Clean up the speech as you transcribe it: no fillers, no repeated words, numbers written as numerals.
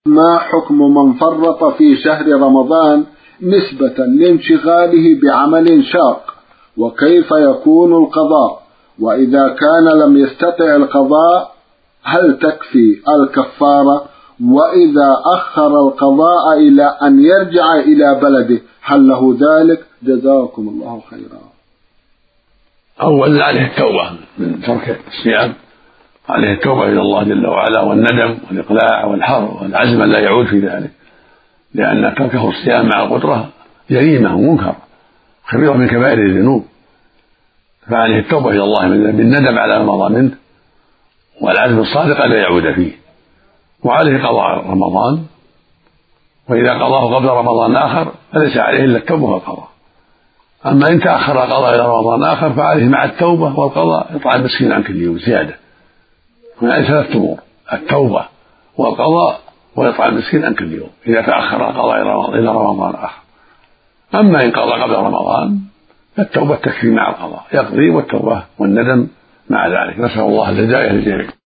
ما حكم من فرط في شهر رمضان نسبة لانشغاله بعمل شاق، وكيف يكون القضاء؟ وإذا كان لم يستطع القضاء هل تكفي الكفارة؟ وإذا أخر القضاء إلى أن يرجع إلى بلده هل له ذلك؟ جزاكم الله خيرا. أولا عليه التوبة من ترك الصيام، عليه التوبة إلى الله جل وعلا والندم والإقلاع والحر والعزم لا يعود في ذلك، لأن تركه الصيام مع القدرة جريمة ومنكر كبيرة من كبائر الذنوب، فعليه التوبة إلى الله بالندم على ما مضى منه والعزم الصادق أن لا يعود فيه، وعليه قضاء رمضان، وإذا قضاه قبل رمضان آخر فليس عليه إلا التوبة والقضاء. أما إن تأخر القضاء إلى رمضان آخر فعليه مع التوبة والقضاء يطعم مسكين عن كل يوم زيادة. هناك ثلاث أمور: التوبة والقضاء ويطعم مسكين عن كل يوم إذا تأخر القضاء إلى رمضان آخر. أما إن قضى قبل رمضان فالتوبة تكفي مع القضاء، يقضي والتوبة والندم مع ذلك. نسأل الله الهداية للجميع.